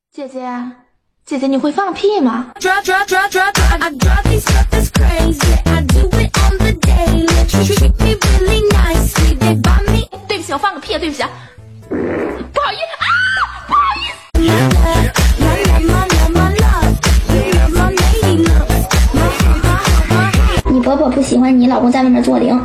姐姐，姐姐，你会放屁吗？对不起，我放个屁，对不起啊，不好意思啊，不好意思。 你婆婆不喜欢你老公在外面做零。